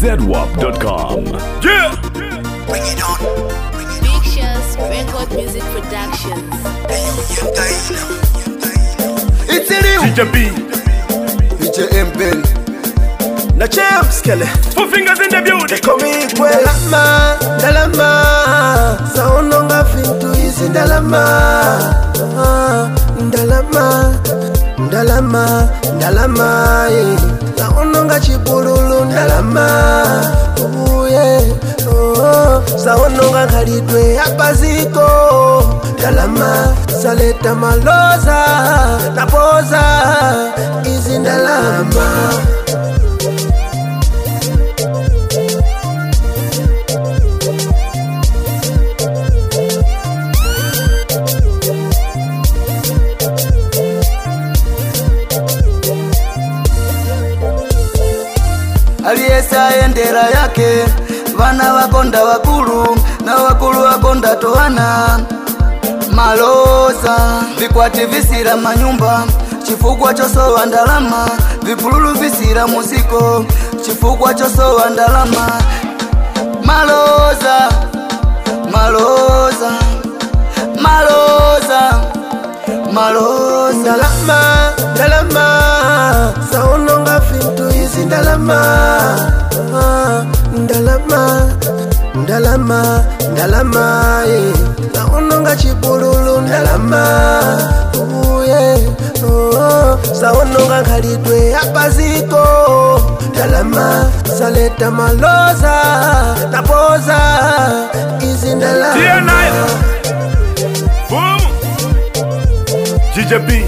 ZWAP.com. Yeah! Bring it on. Big Shows Record Music Productions. It's a new DJ B. DJ MPen. Na champs kele. 4 fingers in the building. Komi kwe Dalama Saononga fintu isi Dalama Dalama Saononga chipululu Dalama Saononga khalidwe apaziko Dalama saleta maloza Napoza isi Dalama. Aliyesa endera yake vana wakonda wakulu na wakulu wakonda tohana maloza vikwati visira manyumba chifukwa chosowa ndalama vipululu visira muziko chifukwa chosowa ndalama maloza Dalama Saononga fintu isi Dalama Saononga chipululu Dalama Saononga khalidwe apaziko Dalama saleta maloza Napoza isi Dalama. Boom! DJ B.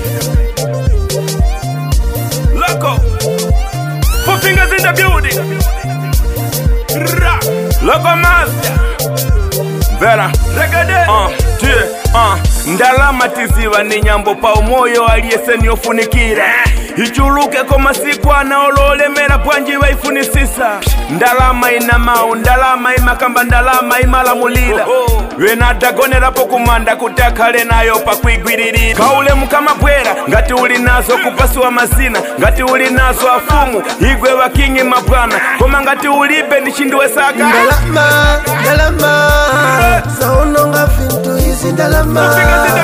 Loco. 4 fingers in the building. Ra. Loco master. Vera. Regade. Ndalama tiziva ni nyambo pa umoyo aliyeseni ofunikira ichuluke kwa masiku anaololemera bwanji waifunisisa ndalama inamau ndalama imakamba ndalama imalamulila wenadagonera po kumanda kutakale nayo pa kuigwiririra kaule mukama bwera ngati uli nazo kupasua mazina ngati uli nazo afumu igwe wakingi mabwana koma ngati ulibe nishindiwe saka Dalama Saononga fintu isi Dalama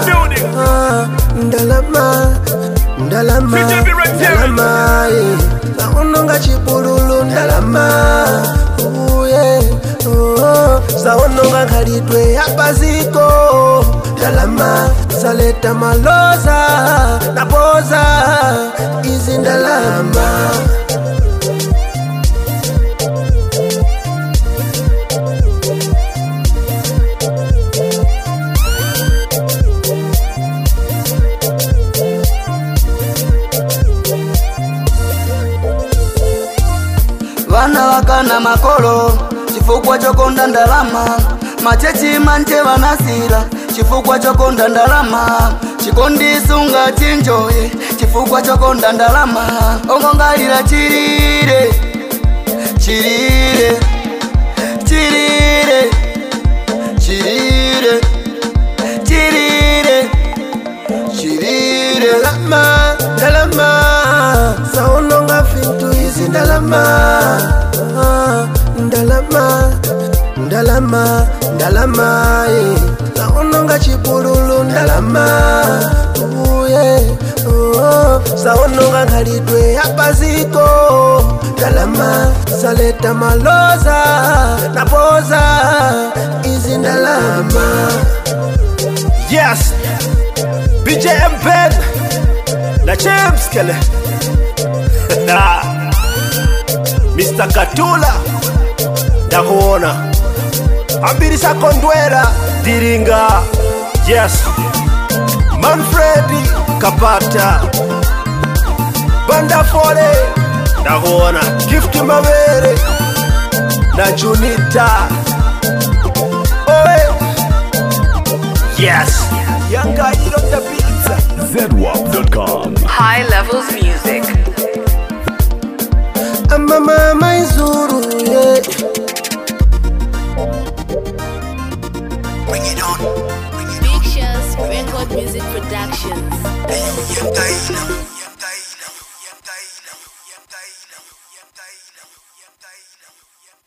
Saononga chipululu Dalama Saononga khalidwe apaziko Dalama saleta maloza Napoza isi Dalama. vana wakana makolo chifukwa chokonda ndalama machechi manje vanasira chifukwa chokonda ndalama chikondisunga chinjoye chifukwa chokonda ndalama ongongalira chirire Dalama Saononga fintu isi Dalama Saononga chipululu Dalama Saononga khalidwe apaziko Dalama saleta maloza Napoza isi Dalama. Yes, BJ MPen na champs kele. Mr. Katula ndakuona ambirisa kondwera diringa. Yes, Manfredi Kapata Banda Fole ndakuona Gift Mawere na Junita. Yes, young guy on the beat. ZWAP.com. High Levels Music. Mama izuru, yeah. Bring it on. Big Shows Record Music Productions. Yep, moyo